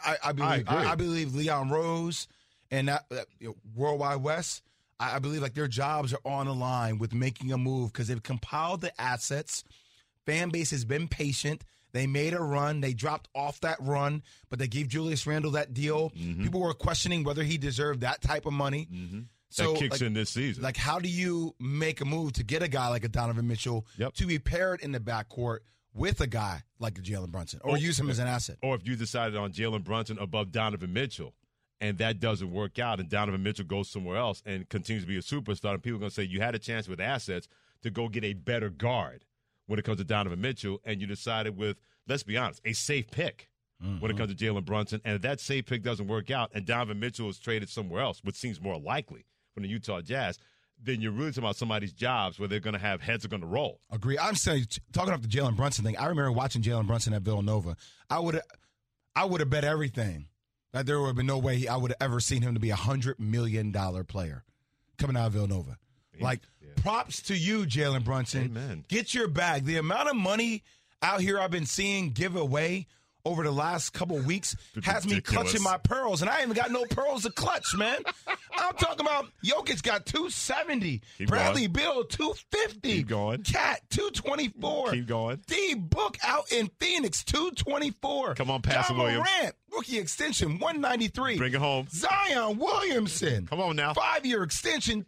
I believe Leon Rose and that Worldwide West, I believe like their jobs are on the line with making a move because they've compiled the assets. Fan base has been patient. They made a run. They dropped off that run, but they gave Julius Randle that deal. Mm-hmm. People were questioning whether he deserved that type of money. Mm-hmm. So, that kicks in this season. Like, how do you make a move to get a guy like a Donovan Mitchell to be paired in the backcourt with a guy like Jalen Brunson or use him as an asset? Or if you decided on Jalen Brunson above Donovan Mitchell and that doesn't work out and Donovan Mitchell goes somewhere else and continues to be a superstar, and people are going to say you had a chance with assets to go get a better guard when it comes to Donovan Mitchell, and you decided with, let's be honest, a safe pick when it comes to Jalen Brunson. And if that safe pick doesn't work out and Donovan Mitchell is traded somewhere else, which seems more likely from the Utah Jazz, then you're really talking about somebody's jobs where they're going to have heads are going to roll. Agree. I'm saying, talking about the Jalen Brunson thing, I remember watching Jalen Brunson at Villanova. I would have bet everything that there would have been no way I would have ever seen him to be a $100 million player coming out of Villanova. Like, props to you, Jalen Brunson. Amen. Get your bag. The amount of money out here I've been seeing give away over the last couple of weeks has me clutching my pearls, and I ain't even got no pearls to clutch, man. I'm talking about Jokic got 270, Bradley Beal 250, keep going, Cat 224, keep going, D Book out in Phoenix 224. Come on, Pastor John Williams. Morant, rookie extension 193. Bring it home. Zion Williamson, come on now, 5-year extension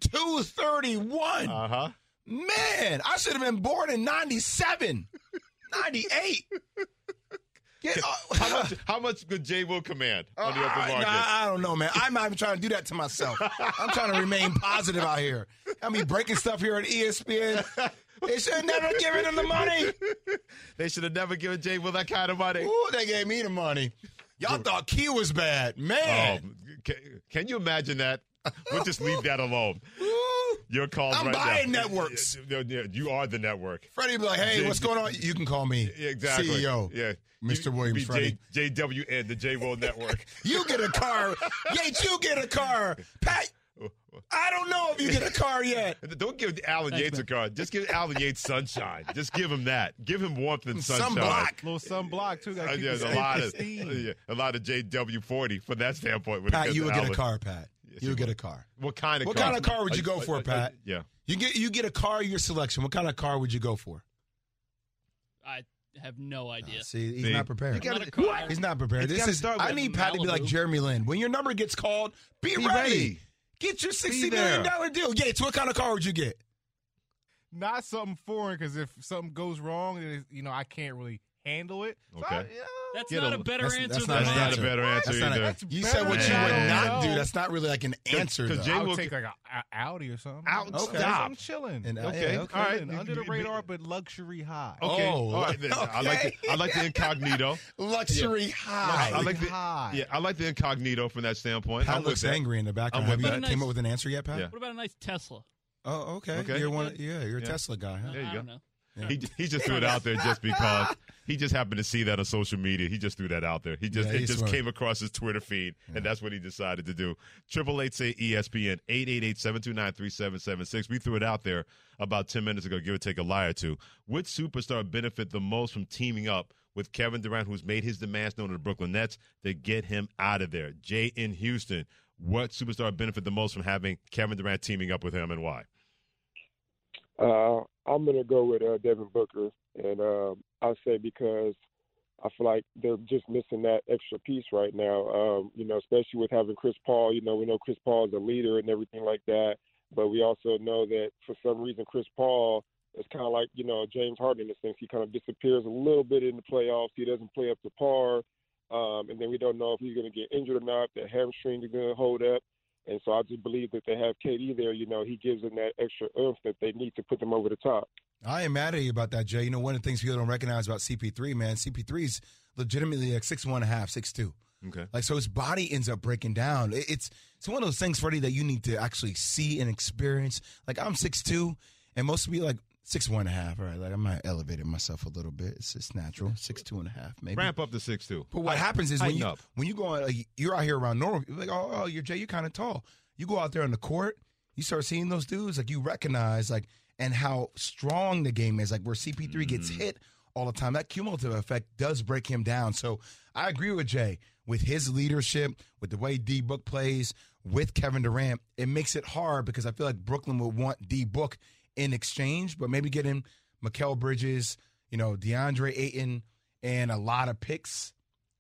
231. Man, I should have been born in 97, 98. How much could Jay Will command on the open market? I don't know, man. I'm not even trying to do that to myself. I'm trying to remain positive out here. I mean, breaking stuff here at ESPN. They should have never given him the money. They should have never given Jay Will that kind of money. Ooh, they gave me the money. Y'all thought Key was bad. Man. Oh, can you imagine that? We'll just leave that alone. Your calls I'm right now. I'm buying networks. You are the network. Freddie be like, hey, what's going on? You can call me exactly. CEO. Yeah. Mr. Williams, Freddie. JWN, the J-Will Network. You get a car. Yates, you get a car. Pat, I don't know if you get a car yet. Don't give Alan Yates a car. Just give Alan Yates sunshine. Just give him that. Give him warmth and sunshine. Sunblock. A little sunblock, too. There's a lot of JW40 from that standpoint. Pat, you would get a car, Pat. Yes, you would get a car. What kind of car? What kind of car would you go for, Pat? Yeah. You get a car, your selection. What kind of car would you go for? I have no idea. See, he's not prepared. What? He's not prepared. I need Pat to be like Jeremy Lin. When your number gets called, be ready. Get your $60 million deal. Yates, what kind of car would you get? Not something foreign, because if something goes wrong, I can't really handle it. So Okay. That's not a better answer. That's not a better answer either. You said what you would not do. That's not really like an answer. I would take like an Audi or something. Okay. I'm chilling. Okay. All right. Under the radar, but luxury high. Okay. Oh, all right. I like the incognito. Luxury high. I like the incognito from that standpoint. Pat looks angry in the background. Have you came up with an answer yet, Pat? Yeah. What about a nice Tesla? Oh, okay. You're a Tesla guy, huh? There you I go. don't know. He just threw it out there just because he just happened to see that on social media. He just threw that out there. It just came across his Twitter feed, and that's what he decided to do. 888 say ESPN 888-729-3776. We threw it out there about 10 minutes ago. Give or take a lie or two. Which superstar benefit the most from teaming up with Kevin Durant, who's made his demands known to the Brooklyn Nets to get him out of there? Jay in Houston. What superstar benefit the most from having Kevin Durant teaming up with him, and why? I'm going to go with Devin Booker, and I'll say because I feel like they're just missing that extra piece right now, especially with having Chris Paul. We know Chris Paul is a leader and everything like that, but we also know that for some reason Chris Paul is kind of like, James Harden in a sense. He kind of disappears a little bit in the playoffs. He doesn't play up to par, and then we don't know if he's going to get injured or not, if the hamstring is going to hold up. And so I just believe that they have KD there. He gives them that extra oomph that they need to put them over the top. I ain't mad at you about that, Jay. One of the things people don't recognize about CP3, man, CP3's legitimately like 6'1.5", 6'2". Okay. So his body ends up breaking down. It's one of those things, Freddie, that you need to actually see and experience. Like, I'm 6'2", and most of me like 6'1.5". All right, like I might elevate myself a little bit. It's natural, 6'2.5", maybe. Ramp up to 6'2". But what happens is when you go out, you're out here around normal, you're like, oh, you're Jay, you're kind of tall. You go out there on the court, you start seeing those dudes, like you recognize, like, and how strong the game is, like where CP3 gets hit all the time. That cumulative effect does break him down. So I agree with Jay. With his leadership, with the way D-Book plays, with Kevin Durant, it makes it hard because I feel like Brooklyn would want D-Book in exchange, but maybe getting Mikal Bridges, DeAndre Ayton, and a lot of picks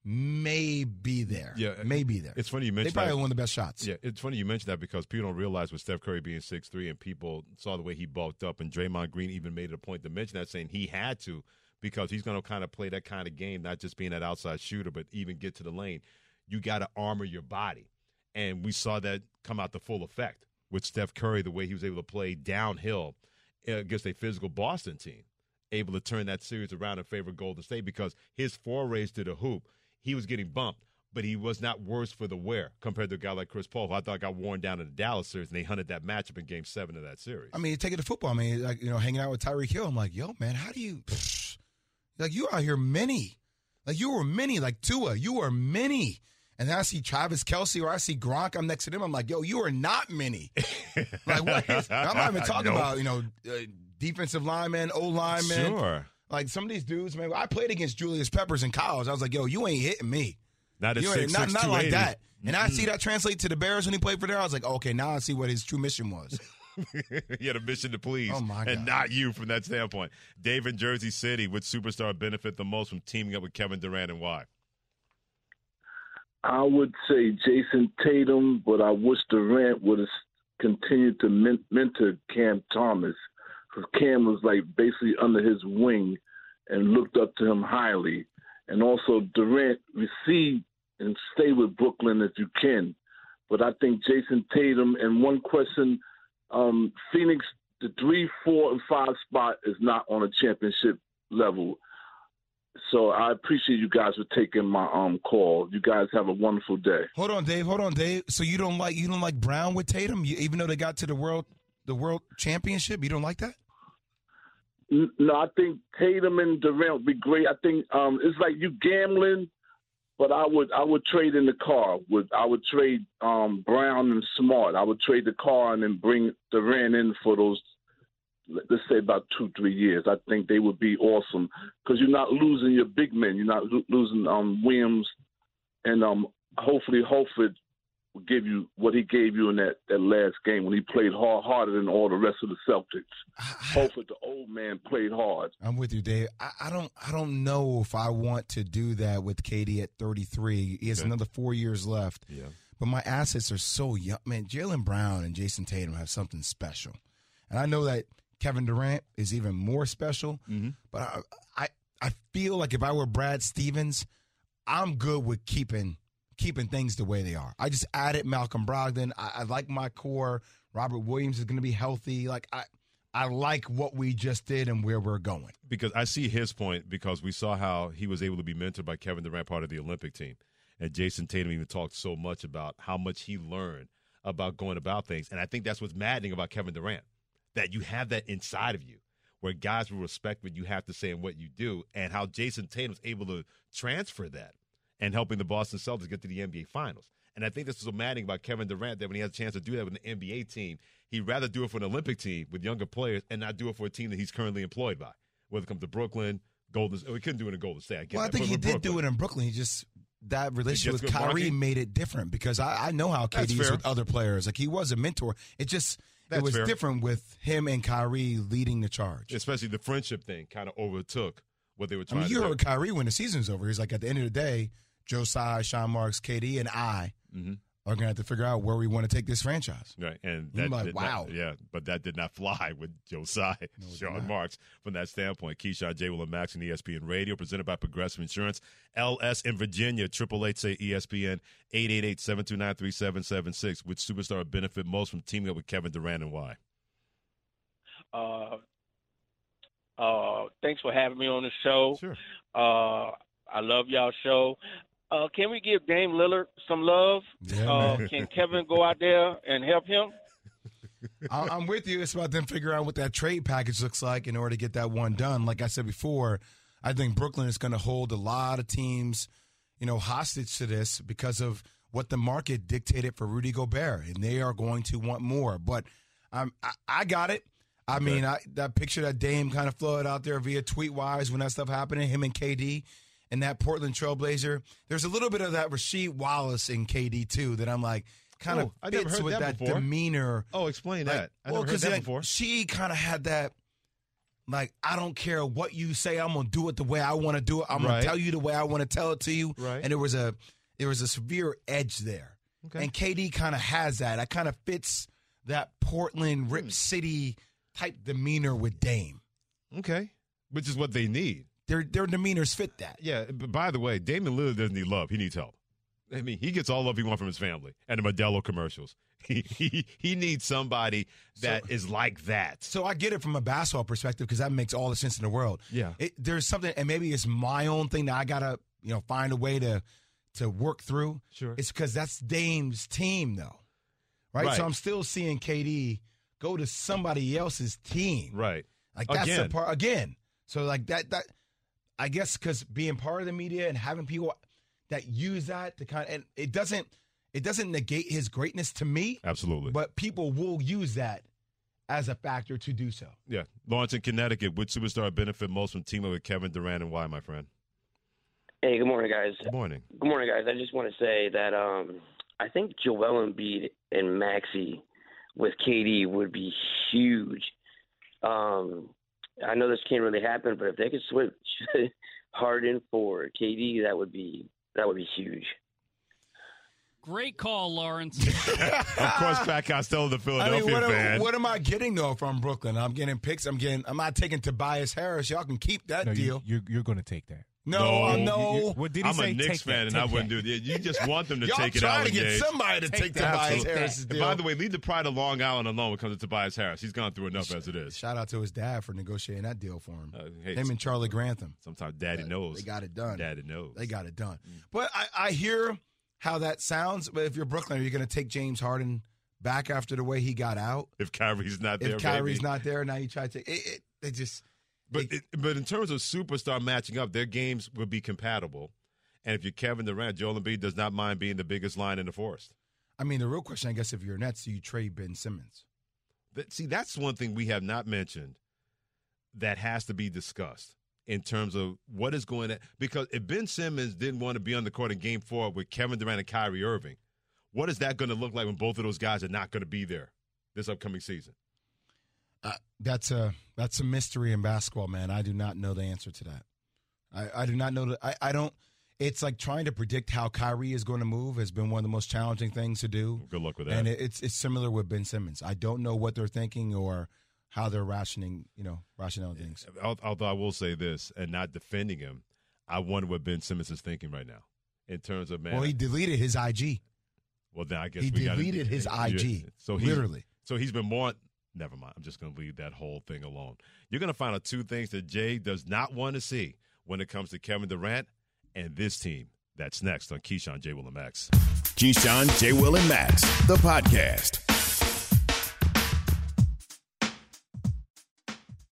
may be there. Yeah, may be there. It's funny you mentioned they probably that. one of the best shots. Yeah, it's funny you mentioned that because people don't realize with Steph Curry being 6'3", and people saw the way he bulked up, and Draymond Green even made it a point to mention that, saying he had to because he's going to kind of play that kind of game, not just being that outside shooter, but even get to the lane. You got to armor your body. And we saw that come out to full effect with Steph Curry, the way he was able to play downhill against a physical Boston team, able to turn that series around in favor of Golden State because his forays to the hoop, he was getting bumped, but he was not worse for the wear compared to a guy like Chris Paul, who I thought got worn down in the Dallas series, and they hunted that matchup in Game 7 of that series. I mean, take it to football. I mean, like, hanging out with Tyreek Hill, I'm like, yo, man, how do you – like, you out here mini. Like, you were mini. Like, Tua, you were mini. And then I see Travis Kelce or I see Gronk, I'm next to them. I'm like, yo, you are not mini. Like, what is – I'm not even talking about, defensive linemen, O-linemen. Sure. Like, some of these dudes, man, I played against Julius Peppers in college. I was like, yo, you ain't hitting me. Not at 6'6", not like that. And I see that translate to the Bears when he played for there. I was like, okay, now I see what his true mission was. He had a mission to please, my God. And not you from that standpoint. Dave in Jersey City, would superstar benefit the most from teaming up with Kevin Durant, and why? I would say Jason Tatum, but I wish Durant would have continued to mentor Cam Thomas, because Cam was like basically under his wing and looked up to him highly. And also Durant, recede and stay with Brooklyn if you can. But I think Jason Tatum, and one question, Phoenix, the 3, 4, and 5 spot is not on a championship level. So I appreciate you guys for taking my call. You guys have a wonderful day. Hold on, Dave. So you don't like Brown with Tatum, even though they got to the world championship? You don't like that? No, I think Tatum and Durant would be great. I think it's like you gambling, but I would trade in the car. I would trade Brown and Smart. I would trade the car and then bring Durant in for those, let's say, about 2-3 years. I think they would be awesome because you're not losing your big men. You're not losing Williams, and hopefully Holford will give you what he gave you in that last game when he played harder than all the rest of the Celtics. Holford, the old man, played hard. I'm with you, Dave. I don't know if I want to do that with KD at 33. He has another 4 years left. Yeah. But my assets are so young. Man, Jaylen Brown and Jason Tatum have something special. And I know that Kevin Durant is even more special. Mm-hmm. But I feel like if I were Brad Stevens, I'm good with keeping things the way they are. I just added Malcolm Brogdon. I like my core. Robert Williams is going to be healthy. Like I like what we just did and where we're going. Because I see his point, because we saw how he was able to be mentored by Kevin Durant, part of the Olympic team. And Jason Tatum even talked so much about how much he learned about going about things. And I think that's what's maddening about Kevin Durant, that you have that inside of you where guys will respect what you have to say and what you do, and how Jason Tatum's able to transfer that and helping the Boston Celtics get to the NBA Finals. And I think this is so maddening about Kevin Durant, that when he has a chance to do that with an NBA team, he'd rather do it for an Olympic team with younger players and not do it for a team that he's currently employed by, whether it comes to Brooklyn, Golden State. We couldn't do it in Golden State. I think he did do it in Brooklyn. He just – that relationship with Kyrie made it different, because I know how KD is with other players. Like, he was a mentor. It was different with him and Kyrie leading the charge. Especially the friendship thing kind of overtook what they were trying to do. You heard Kyrie when the season's over. He's like, at the end of the day, Joe Tsai, Sean Marks, KD, and I are going to have to figure out where we want to take this franchise. Right, and I'm like, wow. But that did not fly with Joe Tsai, Sean Marks. From that standpoint, Keyshawn, J. Will, and Max on ESPN Radio, presented by Progressive Insurance. LS in Virginia, 888-SAY-ESPN, 888-729-3776. Which superstar would benefit most from teaming up with Kevin Durant, and why? Thanks for having me on the show. Sure. I love y'all show. Can we give Dame Lillard some love? Can Kevin go out there and help him? I'm with you. It's about them figuring out what that trade package looks like in order to get that one done. Like I said before, I think Brooklyn is going to hold a lot of teams, hostage to this because of what the market dictated for Rudy Gobert, and they are going to want more. But I got it. I mean, that picture that Dame kind of floated out there via tweet-wise when that stuff happened, him and KD and that Portland Trailblazer. There's a little bit of that Rasheed Wallace in KD, too, that I'm like, kind of fits with that demeanor. Oh, explain that. I never heard that before. She kind of had that, like, I don't care what you say, I'm going to do it the way I want to do it. I'm going to tell you the way I want to tell it to you. Right. And there was a severe edge there. Okay. And KD kind of has that. That kind of fits that Portland, Rip City type demeanor with Dame. Okay. Which is what they need. Their demeanors fit that. Yeah, but by the way, Damian Lillard doesn't need love. He needs help. I mean, he gets all love he wants from his family and the Modelo commercials. He needs somebody that is like that. So I get it from a basketball perspective because that makes all the sense in the world. Yeah. There's something, and maybe it's my own thing that I got to find a way to work through. Sure. It's because that's Dame's team, though. Right? So I'm still seeing KD go to somebody else's team. Right. Like that's the part again. So like that I guess because being part of the media and having people that use that to kind of, and it doesn't negate his greatness to me. Absolutely. But people will use that as a factor to do so. Yeah. Lawrence in Connecticut, which superstar benefit most from teaming with Kevin Durant, and why, my friend? Hey, good morning, guys. Good morning. Good morning, guys. I just want to say that I think Joel Embiid and Maxey with KD would be huge. I know this can't really happen, but if they could switch Harden for KD, that would be huge. Great call, Lawrence. Of course, Pat Costello, the Philadelphia fan. What am I getting though from Brooklyn? I'm getting picks. I'm not taking Tobias Harris. Y'all can keep that deal. You're going to take that. No. What did he say? I'm a Knicks fan, and I wouldn't do it. You just want them to take it Y'all out. trying to get somebody to take Tobias Harris's deal. By the way, leave the pride of Long Island alone when it comes to Tobias Harris. He's gone through enough as it is. Shout out to his dad for negotiating that deal for him. Hey, him and Charlie Grantham. Sometimes Daddy knows. They got it done. Daddy knows. They got it done. But I hear how that sounds. But if you're Brooklyn, are you going to take James Harden back after the way he got out? If Kyrie's not there, not there, now you try to take it. They just. But in terms of superstar matching up, their games would be compatible. And if you're Kevin Durant, Joel Embiid does not mind being the biggest line in the forest. I mean, the real question, I guess, if you're Nets, do you trade Ben Simmons? See, that's one thing we have not mentioned that has to be discussed in terms of what is going to – because if Ben Simmons didn't want to be on the court in Game 4 with Kevin Durant and Kyrie Irving, what is that going to look like when both of those guys are not going to be there this upcoming season? That's a mystery in basketball, man. I do not know the answer to that. I do not know. I don't. It's like trying to predict how Kyrie is going to move has been one of the most challenging things to do. Good luck with that. And it's similar with Ben Simmons. I don't know what they're thinking or how they're rationing things. Although I will say this, and not defending him, I wonder what Ben Simmons is thinking right now in terms of, man. Well, he deleted his IG. Well, then I guess he deleted his IG. Yeah. So literally. So he's been more. Never mind. I'm just going to leave that whole thing alone. You're going to find out two things that Jay does not want to see when it comes to Kevin Durant and this team. That's next on Keyshawn, J. Will, and Max. Keyshawn, J. Will, and Max, the podcast.